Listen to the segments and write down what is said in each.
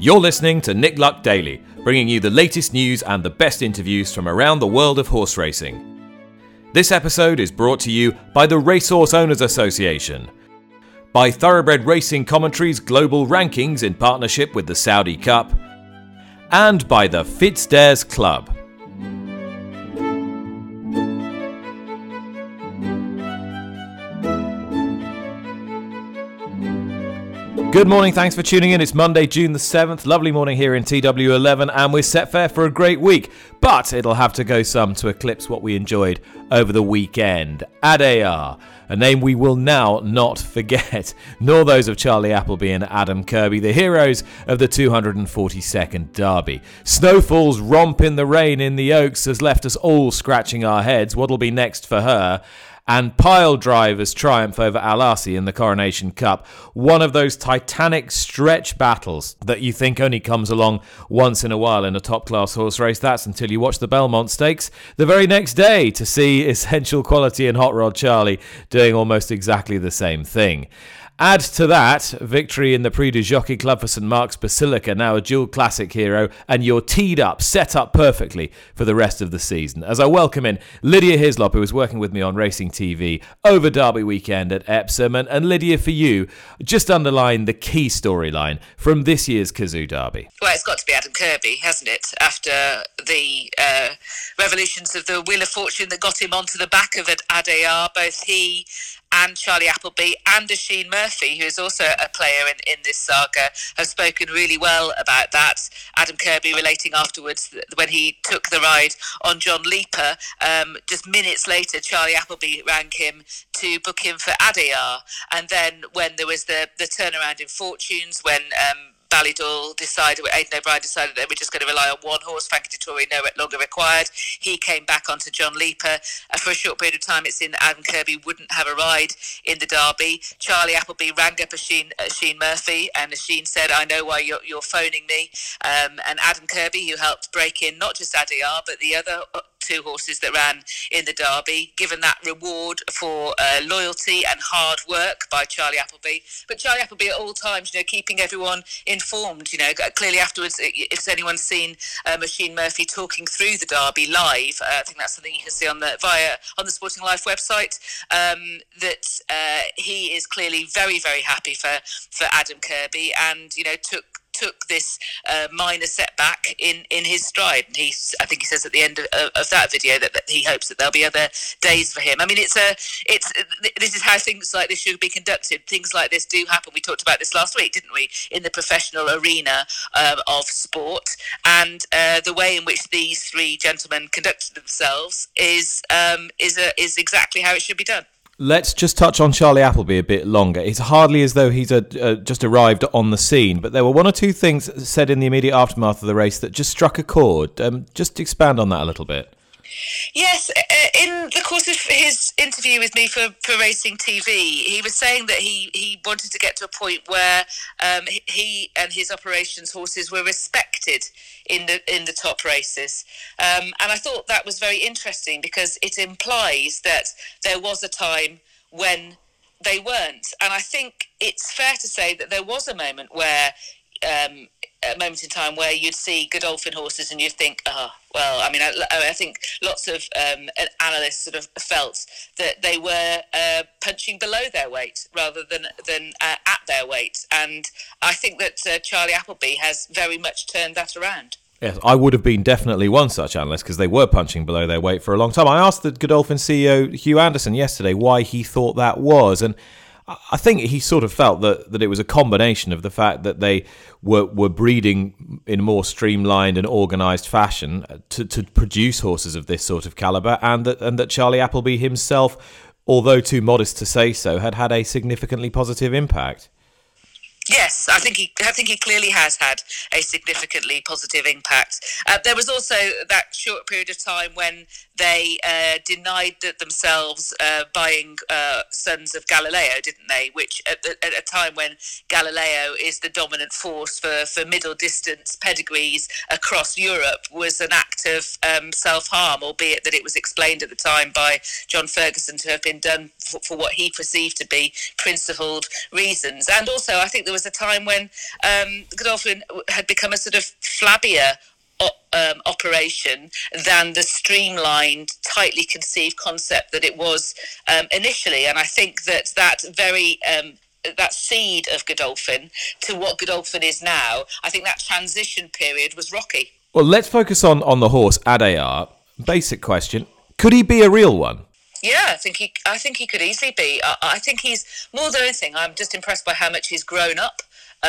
You're listening to Nick Luck Daily, bringing you the latest news and the best interviews from around the world of horse racing. This episode is brought to you by the Racehorse Owners Association, by Thoroughbred Racing Commentary's global rankings in partnership with the Saudi Cup, and by the FitzDares Club. Good morning, thanks for tuning in. It's Monday, June the 7th. Lovely morning here in TW11, and we're set fair for a great week. But it'll have to go some to eclipse what we enjoyed over the weekend. Adayar, a name we will now not forget, nor those of Charlie Appleby and Adam Kirby, the heroes of the 242nd Derby. Snowfall's romp in the rain in the Oaks has left us all scratching our heads. What'll be next for her? And Pile Driver's triumph over Alassi in the Coronation Cup. One of those titanic stretch battles that you think only comes along once in a while in a top-class horse race. That's until you watch the Belmont Stakes the very next day to see Essential Quality and Hot Rod Charlie doing almost exactly the same thing. Add to that, victory in the Prix du Jockey Club for St Mark's Basilica, now a dual classic hero, and you're teed up, set up perfectly for the rest of the season. As I welcome in Lydia Hislop, who was working with me on Racing TV over Derby weekend at Epsom. And Lydia, for you, just underline the key storyline from this year's Cazoo Derby. Well, it's got to be Adam Kirby, hasn't it? After the revolutions of the Wheel of Fortune that got him onto the back of Adayar, both he and Charlie Appleby and Oisin Murphy, who is also a player in this saga, have spoken really well about that. Adam Kirby relating afterwards that when he took the ride on John Leaper, just minutes later, Charlie Appleby rang him to book him for Adayar. And then when there was the turnaround in fortunes, when Ballydoyle decided, Aidan O'Brien decided they were just going to rely on one horse, Frankie Dettori no longer required. He came back onto John Leaper. For a short period of time, it seemed that Adam Kirby wouldn't have a ride in the Derby. Charlie Appleby rang up Oisin Murphy, and Oisin said, I know why you're phoning me. And Adam Kirby, who helped break in not just Adayar, but the other two horses that ran in the Derby, given that reward for loyalty and hard work by Charlie Appleby. But Charlie Appleby at all times, keeping everyone informed. Clearly afterwards, if anyone's seen Oisin Murphy talking through the Derby live, I think that's something you can see on the Sporting Life website, that he is clearly very, very happy for Adam Kirby, and took this minor setback in his stride. And I think he says at the end of that video that he hopes that there'll be other days for him. I mean, this is how things like this should be conducted. Things like this do happen. We talked about this last week, didn't we, in the professional arena of sport, and the way in which these three gentlemen conducted themselves is exactly how it should be done. Let's just touch on Charlie Appleby a bit longer. It's hardly as though he's just arrived on the scene, but there were one or two things said in the immediate aftermath of the race that just struck a chord. Just expand on that a little bit. Yes, in the course of his interview with me for Racing TV, he was saying that he wanted to get to a point where he and his operations horses were respected in the top races, and I thought that was very interesting because it implies that there was a time when they weren't, and I think it's fair to say that there was a moment where a moment in time where you'd see Godolphin horses and you'd think, I think lots of analysts sort of felt that they were punching below their weight rather than at their weight. And I think that Charlie Appleby has very much turned that around. Yes, I would have been definitely one such analyst because they were punching below their weight for a long time. I asked the Godolphin CEO, Hugh Anderson, yesterday why he thought that was, and I think he sort of felt that it was a combination of the fact that they were breeding in a more streamlined and organised fashion to produce horses of this sort of calibre, and that Charlie Appleby himself, although too modest to say so, had a significantly positive impact. Yes, I think he clearly has had a significantly positive impact. There was also that short period of time when they denied themselves buying Sons of Galileo, didn't they? Which at a time when Galileo is the dominant force for middle distance pedigrees across Europe was an act of self-harm, albeit that it was explained at the time by John Ferguson to have been done for what he perceived to be principled reasons. And also I think there was was a time when Godolphin had become a sort of flabbier operation than the streamlined, tightly conceived concept that it was initially. And I think that that seed of Godolphin to what Godolphin is now, I think that transition period was rocky. Well, let's focus on the horse, Adayar. Basic question. Could he be a real one? Yeah, I think he could easily be. I think he's, more than anything, I'm just impressed by how much he's grown up.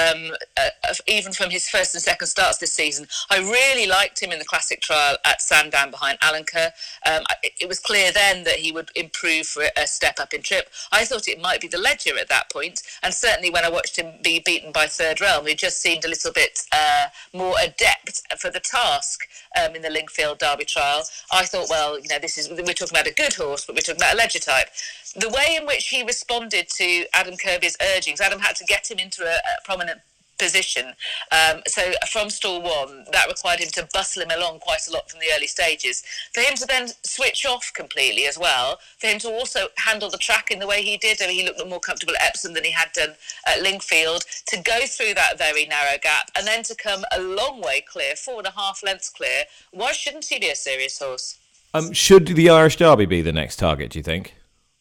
Even from his first and second starts this season. I really liked him in the Classic Trial at Sandown behind Alenquer. It was clear then that he would improve for a step up in trip. I thought it might be the Ledger at that point, and certainly when I watched him be beaten by Third Realm, he just seemed a little bit more adept for the task in the Lingfield Derby Trial. I thought, well, we're talking about a good horse, but we're talking about a Ledger type. The way in which he responded to Adam Kirby's urgings, Adam had to get him into a prominent position. So from stall one, that required him to bustle him along quite a lot from the early stages. For him to then switch off completely as well, for him to also handle the track in the way he did, he looked more comfortable at Epsom than he had done at Lingfield, to go through that very narrow gap and then to come a long way clear, 4.5 lengths clear. Why shouldn't he be a serious horse? Should the Irish Derby be the next target, do you think?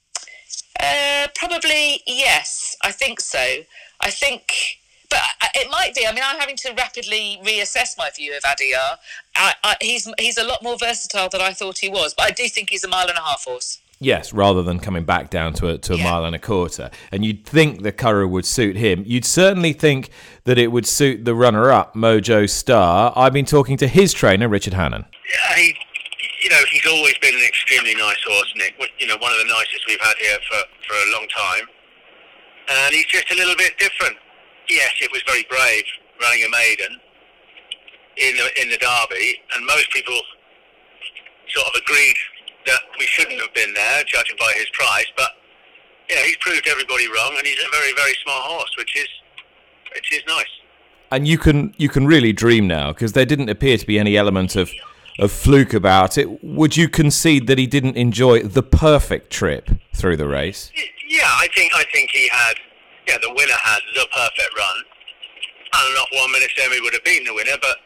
Probably, yes. I think so. But it might be. I mean, I'm having to rapidly reassess my view of Adayar. He's a lot more versatile than I thought he was, but I do think he's a 1.5 mile horse. Yes, rather than coming back down to a 1.25 miles. And you'd think the Curragh would suit him. You'd certainly think that it would suit the runner-up, Mojo Star. I've been talking to his trainer, Richard Hannon. Yeah, he's always been an extremely nice horse, Nick. One of the nicest we've had here for a long time. And he's just a little bit different. Yes, it was very brave running a maiden in the Derby, and most people sort of agreed that we shouldn't have been there, judging by his price. But he's proved everybody wrong, and he's a very, very smart horse, which is nice. And you can really dream now, because there didn't appear to be any element of fluke about it. Would you concede that he didn't enjoy the perfect trip through the race? Yeah, I think he had. Yeah, the winner had the perfect run. And not 1 minute then we would have beaten the winner, but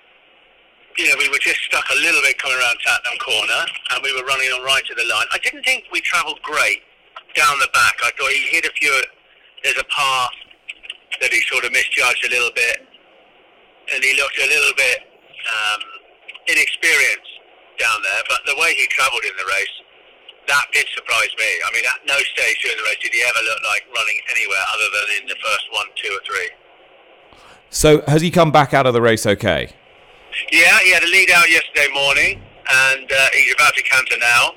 we were just stuck a little bit coming around Tatnam Corner, and we were running on right to the line. I didn't think we travelled great down the back. I thought he hit a few. There's a path that he sort of misjudged a little bit, and he looked a little bit inexperienced down there. But the way he travelled in the race, that did surprise me. I mean, at no stage during the race did he ever look like running anywhere other than in the first 1, 2 or 3. So has he come back out of the race okay? Yeah, he had a lead out yesterday morning, and he's about to canter now.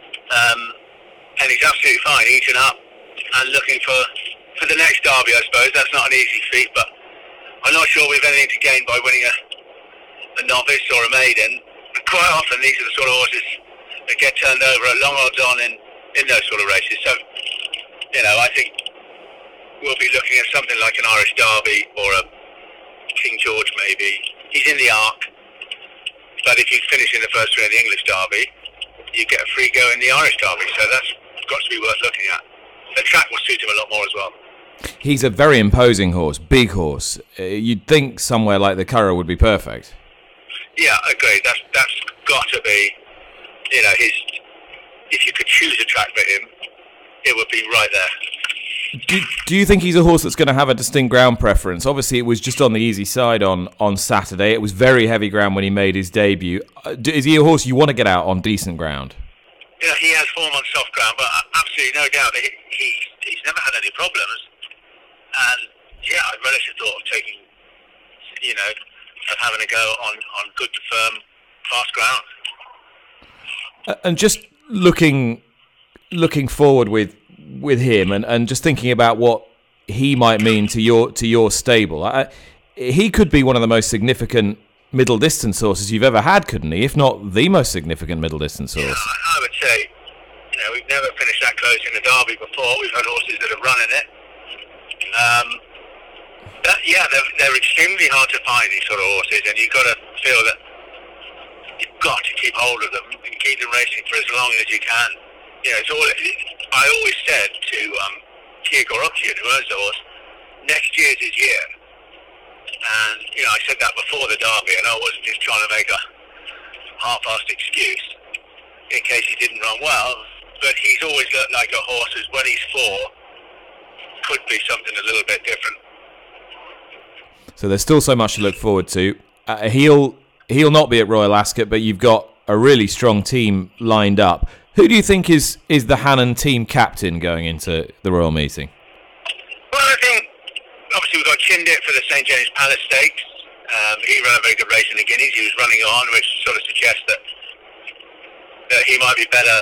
And he's absolutely fine, eating up and looking for the next Derby, I suppose. That's not an easy feat, but I'm not sure we've anything to gain by winning a novice or a maiden. Quite often these are the sort of horses that get turned over at long odds on in those sort of races. So, I think we'll be looking at something like an Irish Derby or a King George maybe. He's in the Arc, but if you finish in the first 3 in the English Derby, you get a free go in the Irish Derby. So that's got to be worth looking at. The track will suit him a lot more as well. He's a very imposing horse, big horse. You'd think somewhere like the Curragh would be perfect. Yeah, agreed. That's got to be, if you could choose a track for him, it would be right there. Do you think he's a horse that's going to have a distinct ground preference? Obviously, it was just on the easy side on Saturday. It was very heavy ground when he made his debut. Is he a horse you want to get out on decent ground? He has form on soft ground, but absolutely no doubt that he's never had any problems. And I relish the thought of taking, of having a go on good, firm, fast ground. And just looking forward with him, and just thinking about what he might mean to your stable. He could be one of the most significant middle distance horses you've ever had, couldn't he? If not the most significant middle distance horse. I would say, we've never finished that close in the Derby before. We've had horses that have run in it. They're extremely hard to find, these sort of horses, and you've got to feel that you've got to keep hold of them and keep them racing for as long as you can. I always said to Kia Gorokjian, who owns the horse, next year's his year. And, I said that before the Derby, and I wasn't just trying to make a half-assed excuse in case he didn't run well, but he's always looked like a horse who's, when he's 4, could be something a little bit different. So there's still so much to look forward to. He'll not be at Royal Ascot, but you've got a really strong team lined up. Who do you think is the Hannon team captain going into the Royal Meeting? Well, I think obviously we've got Chindit for the St James Palace Stakes. He ran a very good race in the Guineas. He was running on, which sort of suggests that he might be better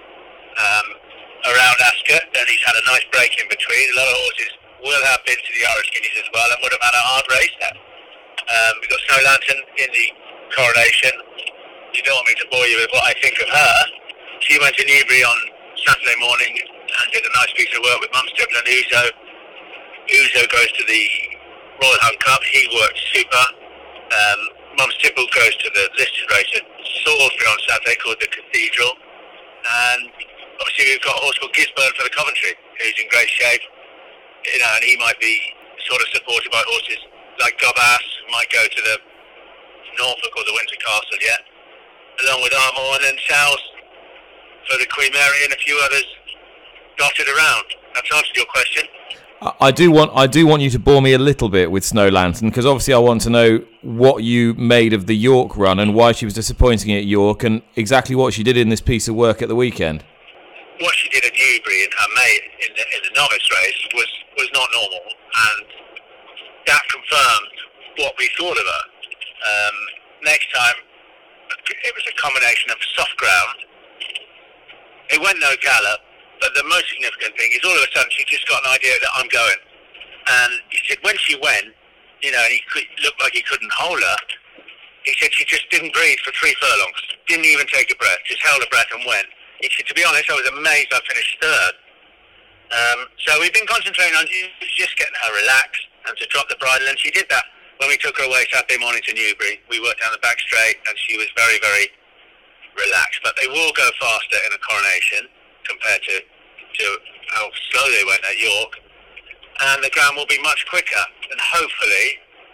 around Ascot, and he's had a nice break in between. A lot of horses will have been to the Irish Guineas as well and would have had a hard race there. We've got Snow Lantern in the Coronation. You don't want me to bore you with what I think of her. She went to Newbury on Saturday morning and did a nice piece of work with Mum Stipple and Uzo. Uzo goes to the Royal Hunt Cup. He worked super. Mum Stipple goes to the listed race at Salisbury on Saturday called the Cathedral. And obviously we've got a horse called Gisborne for the Coventry, who's in great shape. And he might be sort of supported by horses like Gobass, might go to the Norfolk or the Windsor Castle yet, along with Armor and Sals for the Queen Mary and a few others dotted around. That's answered your question. I do want you to bore me a little bit with Snow Lantern, because obviously I want to know what you made of the York run and why she was disappointing at York, and exactly what she did in this piece of work at the weekend. What she did at Newbury in her May in the novice race was not normal, and that confirmed what we thought of her. Next time, it was a combination of soft ground. It went no gallop, but the most significant thing is all of a sudden she just got an idea that I'm going. And he said when she went, and he looked like he couldn't hold her, he said she just didn't breathe for 3 furlongs, didn't even take a breath, just held her breath and went. He said, to be honest, I was amazed I finished 3rd. So we've been concentrating on just getting her relaxed and to drop the bridle, and she did that when we took her away Saturday morning to Newbury. We worked down the back straight, and she was very, very relaxed. But they will go faster in a coronation compared to how slow they went at York, and the ground will be much quicker, and hopefully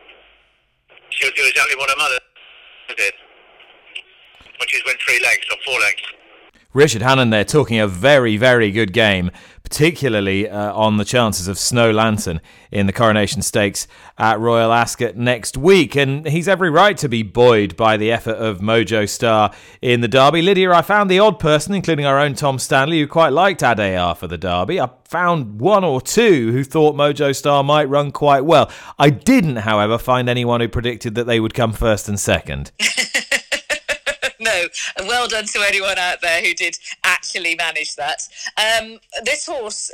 she'll do exactly what her mother did, which is win 3 lengths or 4 lengths. Richard Hannon there talking a very, very good game, particularly on the chances of Snow Lantern in the Coronation Stakes at Royal Ascot next week. And he's every right to be buoyed by the effort of Mojo Star in the Derby. Lydia, I found the odd person, including our own Tom Stanley, who quite liked Adayar for the Derby. I found 1 or 2 who thought Mojo Star might run quite well. I didn't, however, find anyone who predicted that they would come 1st and 2nd. No, and well done to anyone out there who did actually manage that. This horse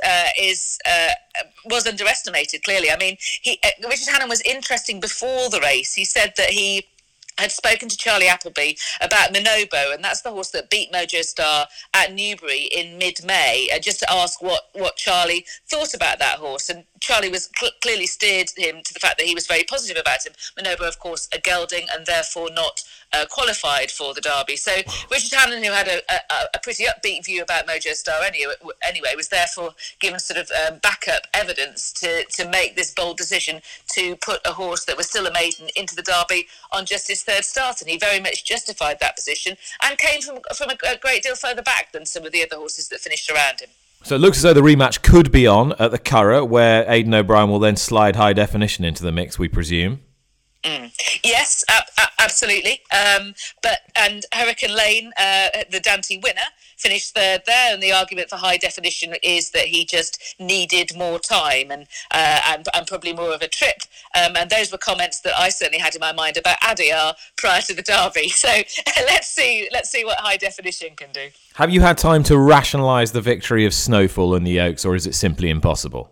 was underestimated, clearly. I mean, Richard Hannon was interesting before the race. He said that he had spoken to Charlie Appleby about Minobo, and that's the horse that beat Mojo Star at Newbury in mid-May, just to ask what Charlie thought about that horse. And Charlie was clearly steered him to the fact that he was very positive about him. Minobo, of course, a gelding and therefore not qualified for the Derby. So Richard Hannon, who had a pretty upbeat view about Mojo Star anyway, was therefore given sort of backup evidence to make this bold decision to put a horse that was still a maiden into the Derby on just his 3rd start, and he very much justified that position and came from a great deal further back than some of the other horses that finished around him. So it looks as though the rematch could be on at the Curragh, where Aidan O'Brien will then slide High Definition into the mix, we presume. Yes, absolutely. And Hurricane Lane, the Dante winner, finished 3rd there, and the argument for High Definition is that he just needed more time and probably more of a trip. And those were comments that I certainly had in my mind about Adayar prior to the Derby. So let's see what High Definition can do. Have you had time to rationalise the victory of Snowfall in the Oaks, or is it simply impossible?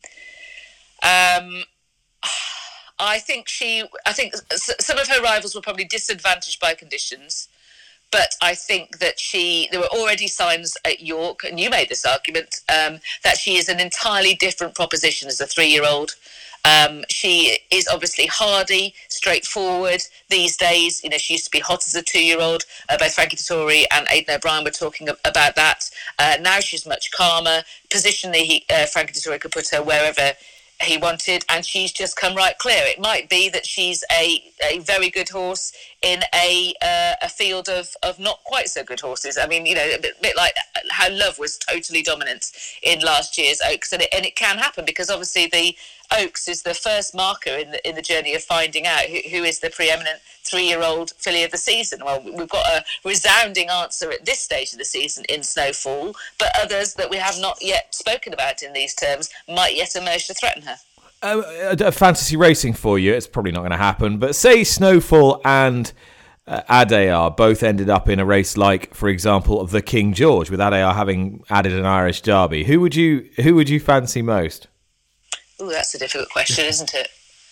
I think some of her rivals were probably disadvantaged by conditions, but I think that there were already signs at York, and you made this argument, that she is an entirely different proposition as a 3-year-old. She is obviously hardy, straightforward these days. She used to be hot as a 2-year-old. Both Frankie Dettori and Aidan O'Brien were talking about that. Now she's much calmer. Positionally, Frankie Dettori could put her wherever he wanted, and she's just come right clear. It might be that she's a very good horse in a field of not quite so good horses. I mean, a bit like how Love was totally dominant in last year's Oaks, and it can happen because obviously the Oaks is the first marker in the journey of finding out who is the preeminent 3-year-old filly of the season. Well, we've got a resounding answer at this stage of the season in Snowfall, but others that we have not yet spoken about in these terms might yet emerge to threaten her. Fantasy racing for you, it's probably not going to happen, but say Snowfall and Adayar both ended up in a race like, for example, the King George, with Adayar having added an Irish Derby. Who would you fancy most? Oh, that's a difficult question, isn't it?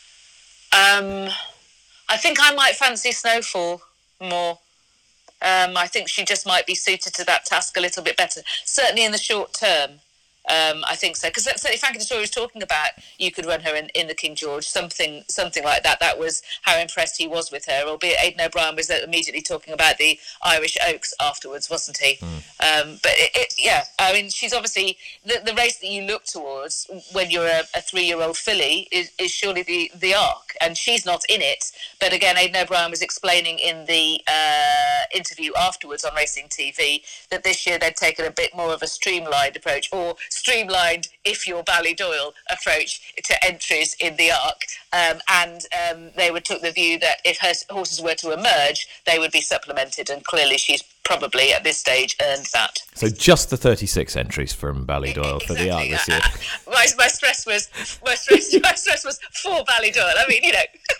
I think I might fancy Snowfall more. I think she just might be suited to that task a little bit better, certainly in the short term. I think so, because certainly Frankie Dettori was talking about you could run her in the King George, something like that. That was how impressed he was with her, albeit Aidan O'Brien was immediately talking about the Irish Oaks afterwards, wasn't he? But I mean, she's obviously the race that you look towards when you're a 3-year-old filly is surely the Arc, and she's not in it. But again, Aidan O'Brien was explaining in the interview afterwards on Racing TV that this year they'd taken a bit more of a streamlined approach, or streamlined, if you're Ballydoyle, approach to entries in the Arc, and they took the view that if her horses were to emerge, they would be supplemented, and clearly she's probably at this stage earned that. So just the 36 entries from Ballydoyle for the Arc this year. My stress was for Ballydoyle. I mean,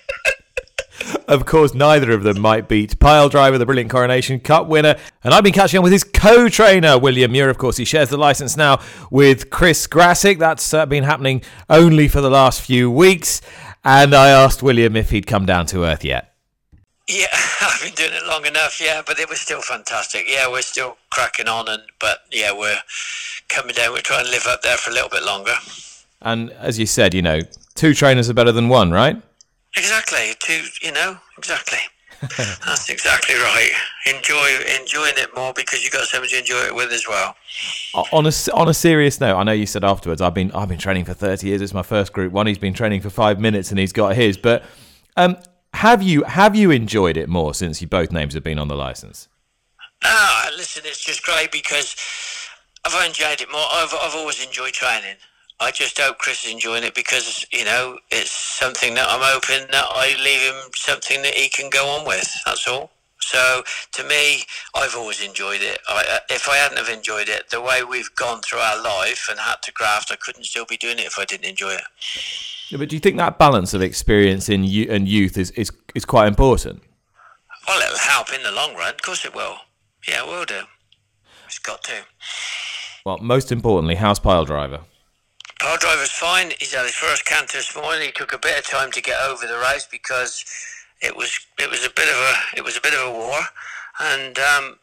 Of course, neither of them might beat Piledriver, the brilliant Coronation Cup winner. And I've been catching up with his co-trainer, William Muir. Of course, he shares the licence now with Chris Grassick. That's been happening only for the last few weeks. And I asked William if he'd come down to earth yet. Yeah, I've been doing it long enough, but it was still fantastic. Yeah, we're still cracking on, but we're coming down. We're trying to live up there for a little bit longer. And as you said, 2 trainers are better than 1, right? Exactly. Exactly. That's exactly right. Enjoying it more because you've got someone to enjoy it with as well. On a serious note, I know you said afterwards, I've been training for 30 years. It's my first Group 1. He's been training for 5 minutes and he's got his. But have you enjoyed it more since you both names have been on the licence? Listen, it's just great because I've enjoyed it more. I've always enjoyed training. I just hope Chris is enjoying it because, it's something that I'm hoping that I leave him something that he can go on with. That's all. So, to me, I've always enjoyed it. If I hadn't have enjoyed it, the way we've gone through our life and had to graft, I couldn't still be doing it if I didn't enjoy it. Yeah, but do you think that balance of experience and youth is quite important? Well, it'll help in the long run. Of course it will. Yeah, it will do. It's got to. Well, most importantly, how's Piledriver? Piledriver's fine. He's had his first canter this morning. He took a bit of time to get over the race because it was a bit of a war, and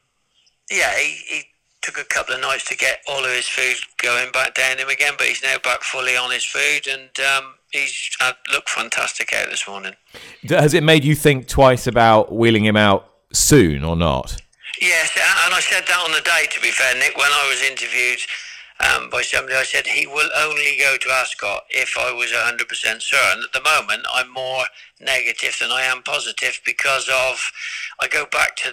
he took a couple of nights to get all of his food going back down him again. But he's now back fully on his food, and he's looked fantastic out this morning. Has it made you think twice about wheeling him out soon or not? Yes, and I said that on the day, to be fair, Nick, when I was interviewed by somebody. I said he will only go to Ascot if I was 100% certain. At the moment, I'm more negative than I am positive because I go back to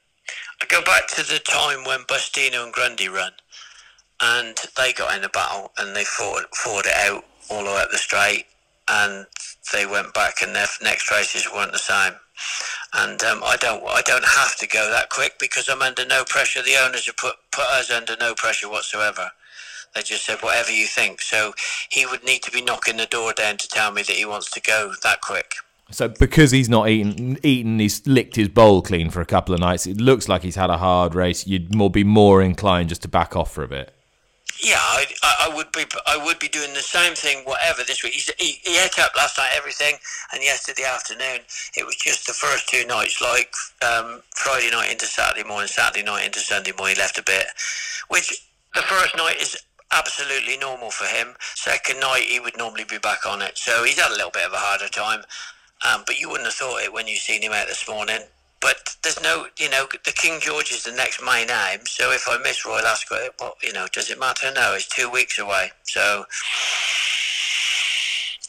the time when Bustino and Grundy run, and they got in a battle and they fought it out all the way up the straight, and they went back and their next races weren't the same. And I don't have to go that quick because I'm under no pressure. The owners have put us under no pressure whatsoever. They just said whatever you think. So he would need to be knocking the door down to tell me that he wants to go that quick. So because he's not eaten, he's licked his bowl clean for a couple of nights. It looks like he's had a hard race. You'd be more inclined just to back off for a bit. Yeah, I would be doing the same thing, whatever, this week. He ate up last night, everything, and yesterday afternoon, it was just the first 2 nights, like Friday night into Saturday morning, Saturday night into Sunday morning, he left a bit, which the first night is absolutely normal for him. Second night, he would normally be back on it, so he's had a little bit of a harder time, but you wouldn't have thought it when you seen him out this morning. But there's no, the King George is the next main aim. So if I miss Royal Ascot, well, does it matter? No, it's 2 weeks away. So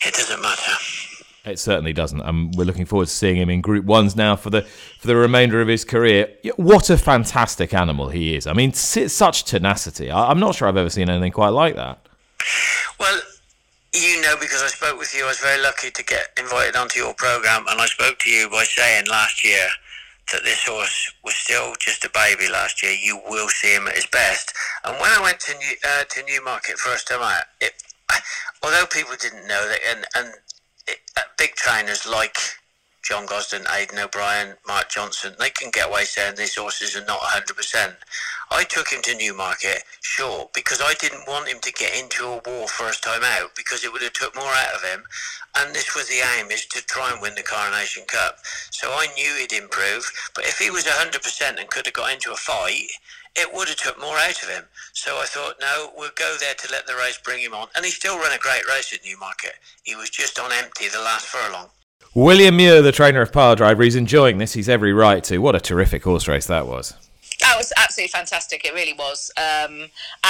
It doesn't matter. It certainly doesn't. We're looking forward to seeing him in Group 1s now for the remainder of his career. What a fantastic animal he is. I mean, such tenacity. I'm not sure I've ever seen anything quite like that. Well, you know, because I spoke with you, I was very lucky to get invited onto your programme, and I spoke to you by saying last year that this horse was still just a baby last year. You will see him at his best. And when I went to Newmarket first time out, although people didn't know that, big trainers like John Gosden, Aidan O'Brien, Mark Johnson, they can get away saying these horses are not 100%. I took him to Newmarket, sure, because I didn't want him to get into a war first time out, because it would have took more out of him. And this was the aim, is to try and win the Coronation Cup. So I knew he'd improve, but if he was 100% and could have got into a fight, it would have took more out of him. So I thought, no, we'll go there to let the race bring him on. And he still ran a great race at Newmarket. He was just on empty the last furlong. William Muir, the trainer of Pile Driver, he's enjoying this. He's every right to. What a terrific horse race that was. That was absolutely fantastic. It really was. And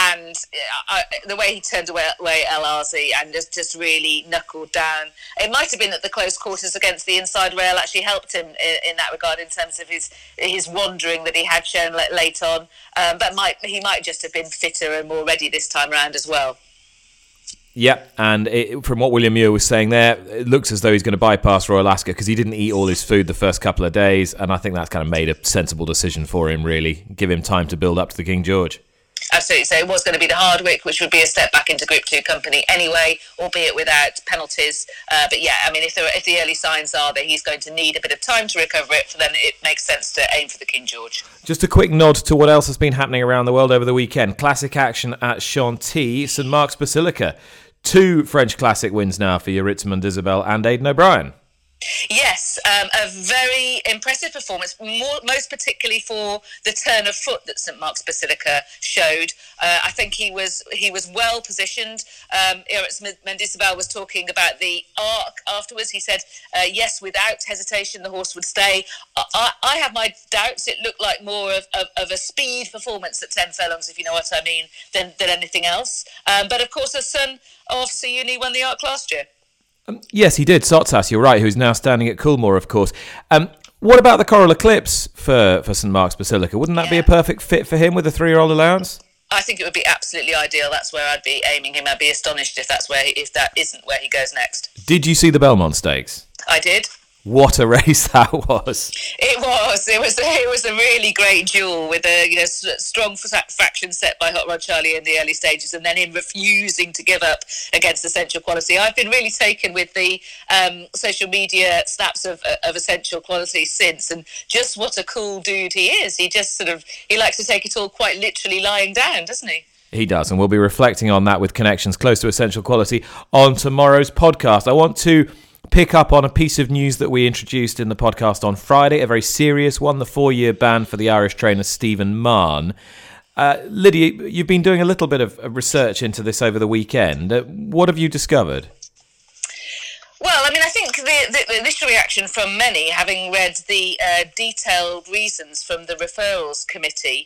the way he turned away El Azi and just really knuckled down. It might have been that the close quarters against the inside rail actually helped him in that regard, in terms of his wandering that he had shown late on. But he might just have been fitter and more ready this time around as well. Yep, and from what William Muir was saying there, it looks as though he's going to bypass Royal Ascot because he didn't eat all his food the first couple of days, and I think that's kind of made a sensible decision for him, really. Give him time to build up to the King George. Absolutely. So it was going to be the Hardwick, which would be a step back into Group 2 company anyway, albeit without penalties. But yeah, I mean, if the early signs are that he's going to need a bit of time to recover it, then it makes sense to aim for the King George. Just a quick nod to what else has been happening around the world over the weekend. Classic action at Chantilly, St Mark's Basilica. 2 French Classic wins now for Yaritzmond Isabel and Aidan O'Brien. Yes, a very impressive performance, most particularly for the turn of foot that St Mark's Basilica showed. I think he was well positioned. Mendizabal was talking about the arc afterwards. He said, yes, without hesitation, the horse would stay. I have my doubts. It looked like more of a speed performance at 10 furlongs, if you know what I mean, than anything else. But of course, the son of Sayuni won the arc last year. Yes, he did. Sotsas, you're right, who's now standing at Coolmore, of course. What about the Coral Eclipse for St Mark's Basilica? Wouldn't that be a perfect fit for him with a 3-year-old allowance? I think it would be absolutely ideal. That's where I'd be aiming him. I'd be astonished if that isn't where he goes next. Did you see the Belmont Stakes? I did. What a race that was! It was a really great duel with a strong faction set by Hot Rod Charlie in the early stages, and then him refusing to give up against Essential Quality. I've been really taken with the social media snaps of Essential Quality since, and just what a cool dude he is. He just he likes to take it all quite literally lying down, doesn't he? He does, and we'll be reflecting on that with connections close to Essential Quality on tomorrow's podcast. I want to pick up on a piece of news that we introduced in the podcast on Friday, a very serious one, the 4-year ban for the Irish trainer Stephen Mahon. Lydia, you've been doing a little bit of research into this over the weekend. What have you discovered? Well, I mean, I think the initial reaction from many, having read the detailed reasons from the referrals committee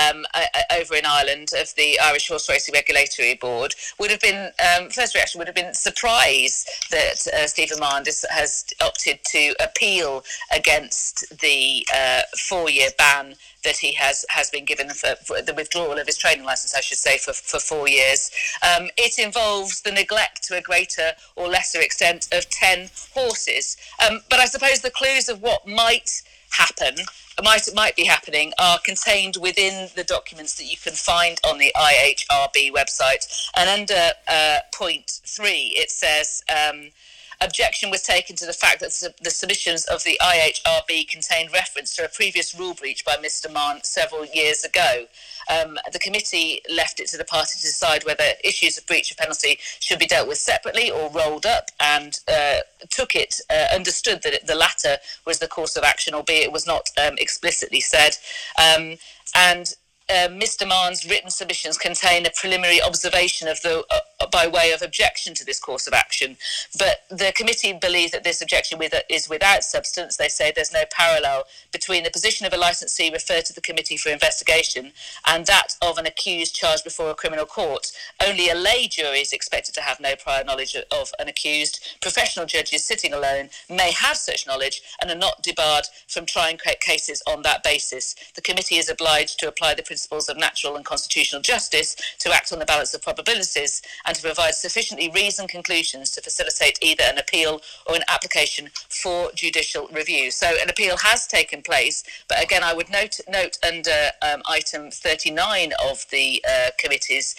over in Ireland of the Irish Horse Racing Regulatory Board, would have been, first reaction would have been surprise that Stephen Mahon has opted to appeal against the 4-year ban that he has been given for the withdrawal of his training licence, I should say, for 4 years. It involves the neglect to a greater or lesser extent of 10 horses. But I suppose the clues of what might be happening are contained within the documents that you can find on the IHRB website. And under point 3, it says... objection was taken to the fact that the submissions of the IHRB contained reference to a previous rule breach by Mr. Mahon several years ago. The committee left it to the party to decide whether issues of breach of penalty should be dealt with separately or rolled up, and understood that the latter was the course of action, albeit it was not explicitly said. And Mr. Maughan's written submissions contain a preliminary observation of by way of objection to this course of action. But the committee believes that this objection is without substance. They say there's no parallel between the position of a licensee referred to the committee for investigation and that of an accused charged before a criminal court. Only a lay jury is expected to have no prior knowledge of an accused. Professional judges sitting alone may have such knowledge and are not debarred from trying cases on that basis. The committee is obliged to apply the principles of natural and constitutional justice, to act on the balance of probabilities, and to provide sufficiently reasoned conclusions to facilitate either an appeal or an application for judicial review. So an appeal has taken place, but again, I would note under item 39 of the committee's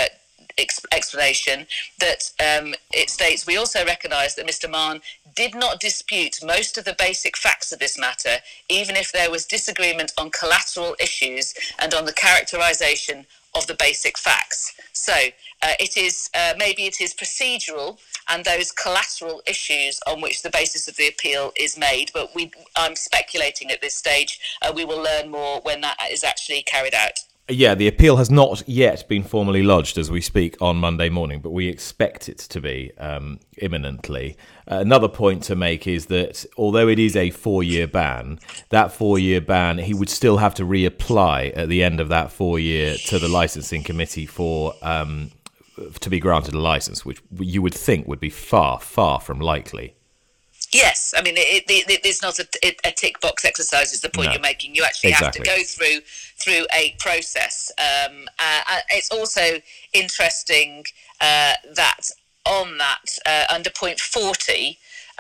explanation that it states, we also recognise that Mr. Maughan did not dispute most of the basic facts of this matter, even if there was disagreement on collateral issues and on the characterisation of the basic facts. So it is maybe it is procedural and those collateral issues on which the basis of the appeal is made, but I'm speculating at this stage. We will learn more when that is actually carried out. Yeah, the appeal has not yet been formally lodged as we speak on Monday morning, but we expect it to be imminently. Another point to make is that although it is a 4-year ban, that 4-year ban, he would still have to reapply at the end of that 4-year to the licensing committee for to be granted a license, which you would think would be far, far from likely. Yes, I mean, it's not a tick box exercise is the point you're making. You actually have to go through a process. It's also interesting that on that, under point 40,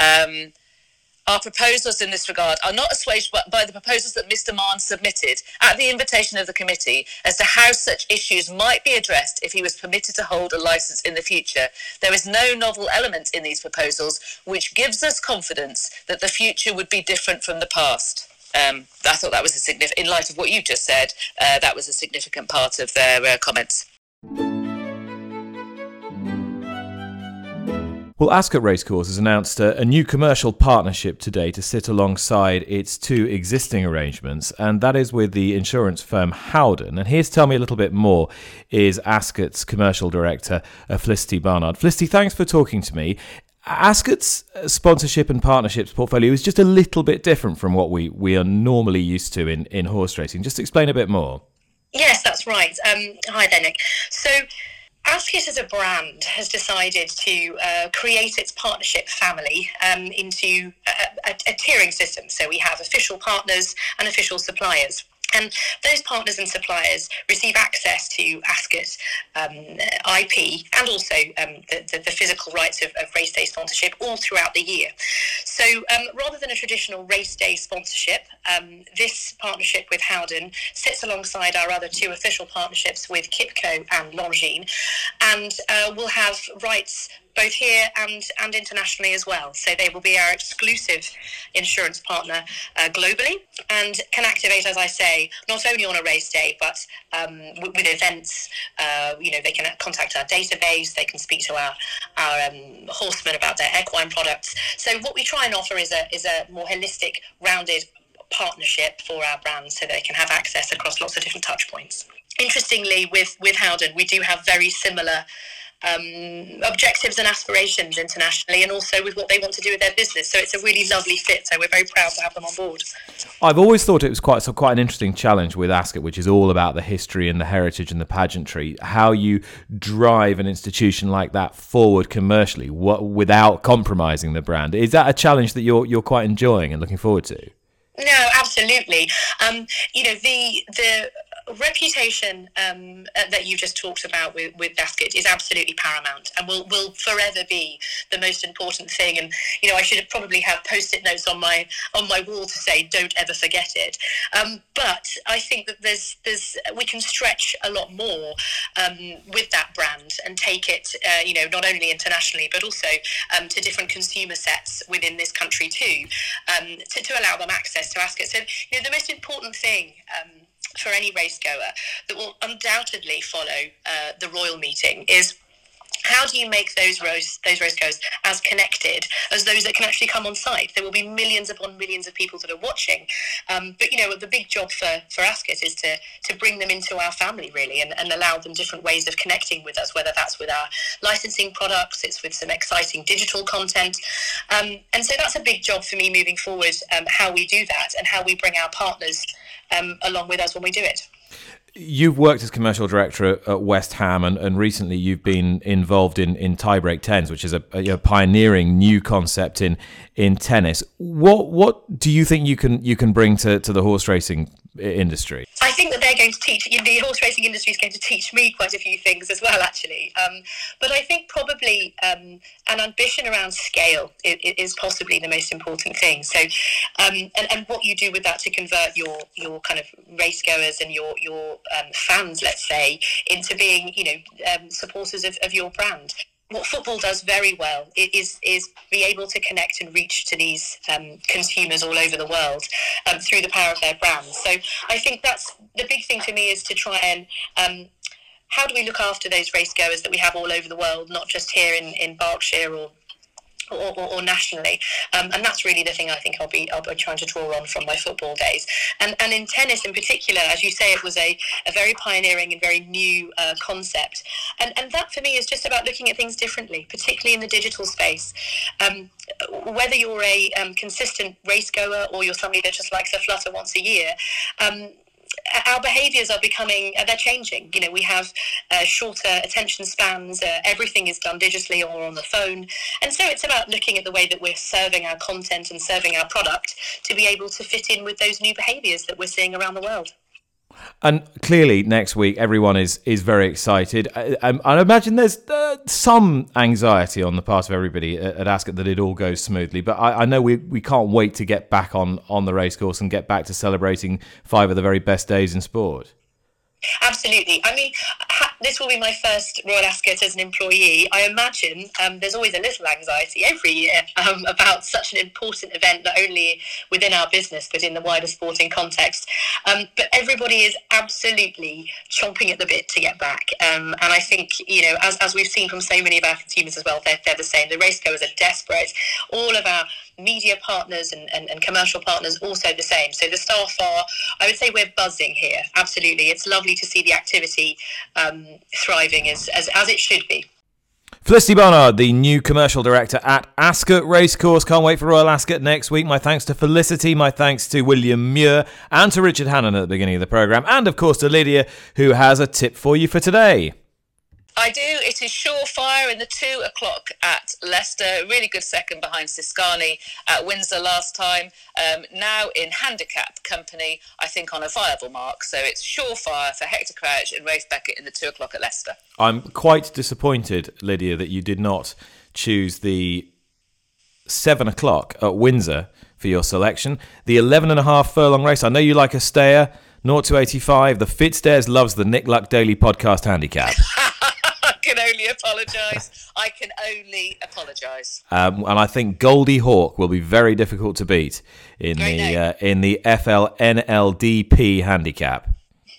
our proposals in this regard are not assuaged by the proposals that Mr. Maughan submitted at the invitation of the committee as to how such issues might be addressed if he was permitted to hold a licence in the future. There is no novel element in these proposals which gives us confidence that the future would be different from the past. I thought that was a significant, in light of what you just said, that was a significant part of their comments. Well, Ascot Racecourse has announced a new commercial partnership today to sit alongside its 2 existing arrangements, and that is with the insurance firm Howden. And here to tell me a little bit more is Ascot's commercial director, Felicity Barnard. Felicity, thanks for talking to me. Ascot's sponsorship and partnerships portfolio is just a little bit different from what we are normally used to in horse racing. Just explain a bit more. Yes, that's right. Hi there, Nick. So Ascot as a brand has decided to create its partnership family into a tiering system. So we have official partners and official suppliers. And those partners and suppliers receive access to Ascot IP and also the physical rights of race day sponsorship all throughout the year. So rather than a traditional race day sponsorship, this partnership with Howden sits alongside our other 2 official partnerships with Kipco and Longines, and will have rights both here and internationally as well. So they will be our exclusive insurance partner globally and can activate, as I say, not only on a race day, but with events. They can contact our database, they can speak to our horsemen about their equine products. So what we try and offer is a more holistic, rounded partnership for our brands so they can have access across lots of different touch points. Interestingly, with Howden, we do have very similar objectives and aspirations internationally, and also with what they want to do with their business. So it's a really lovely fit. So we're very proud to have them on board. I've always thought it was quite an interesting challenge with Ascot, which is all about the history and the heritage and the pageantry. How you drive an institution like that forward commercially without compromising the brand. Is that a challenge that you're quite enjoying and looking forward to? No, absolutely. The reputation that you just talked about with Ascot is absolutely paramount and will forever be the most important thing. And I should probably have post-it notes on my wall to say don't ever forget it. But I think that we can stretch a lot more with that brand and take it not only internationally but also to different consumer sets within this country too, to allow them access to Ascot. So the most important thing for any race goer that will undoubtedly follow the royal meeting is how do you make those race goers as connected as those that can actually come on site? There will be millions upon millions of people that are watching. But, you know, the big job for Ascot is to bring them into our family, really, and allow them different ways of connecting with us, whether that's with our licensing products, it's with some exciting digital content. And so that's a big job for me moving forward, how we do that and how we bring our partners along with us when we do it. You've worked as commercial director at West Ham, and recently you've been involved in tiebreak tens, which is a pioneering new concept in tennis. What do you think you can bring to the horse racing industry? I think that they're going to teach, the horse racing industry is going to teach me quite a few things as well, actually. But I think probably an ambition around scale is possibly the most important thing. So, and what you do with that to convert your kind of race goers and your fans, let's say, into being, supporters of your brand. What football does very well is be able to connect and reach to these consumers all over the world through the power of their brands. So I think that's the big thing for me, is to try and how do we look after those race goers that we have all over the world, not just here in Berkshire or nationally, and that's really the thing I think I'll be trying to draw on from my football days. And in tennis in particular, as you say, it was a very pioneering and very new concept, and that for me is just about looking at things differently, particularly in the digital space. Whether you're a consistent race goer or you're somebody that just likes a flutter once a year, our behaviours are they're changing. We have shorter attention spans, everything is done digitally or on the phone, and so it's about looking at the way that we're serving our content and serving our product to be able to fit in with those new behaviours that we're seeing around the world. And clearly next week everyone is very excited. I imagine there's some anxiety on the part of everybody at Ascot that it all goes smoothly, but I know we can't wait to get back on the racecourse and get back to celebrating 5 of the very best days in sport. Absolutely. I mean, this will be my first Royal Ascot as an employee. I imagine there's always a little anxiety every year about such an important event, not only within our business, but in the wider sporting context. But everybody is absolutely chomping at the bit to get back. And I think, as we've seen from so many of our consumers as well, they're the same. The racegoers are desperate. All of our media partners and commercial partners also the same. So the staff I would say we're buzzing here. Absolutely. It's lovely to see the activity thriving as it should be. Felicity Barnard, the new commercial director at Ascot Racecourse. Can't wait for Royal Ascot next week. My thanks to Felicity, my thanks to William Muir and to Richard Hannon at the beginning of the programme, and of course to Lydia, who has a tip for you for today. I do. It is Surefire in the 2 o'clock at Leicester. Really good second behind Siscani at Windsor last time. Now in handicap company, I think on a viable mark. So it's Surefire for Hector Crouch and Rafe Beckett in the 2 o'clock at Leicester. I'm quite disappointed, Lydia, that you did not choose the 7 o'clock at Windsor for your selection. The 11.5 furlong race. I know you like a stayer. 0 to 85. The Fitzdares loves the Nick Luck Daily Podcast handicap. I can only apologise. And I think Goldie Hawk will be very difficult to beat in the FLNLDP handicap.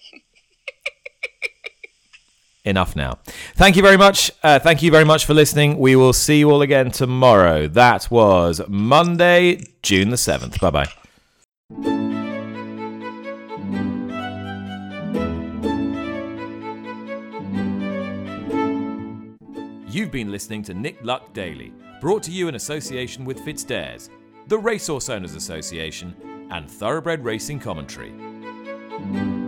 Enough now. Thank you very much. Thank you very much for listening. We will see you all again tomorrow. That was Monday, June the 7th. Bye-bye. You've been listening to Nick Luck Daily, brought to you in association with Fitzdares, the Racehorse Owners Association, and Thoroughbred Racing Commentary.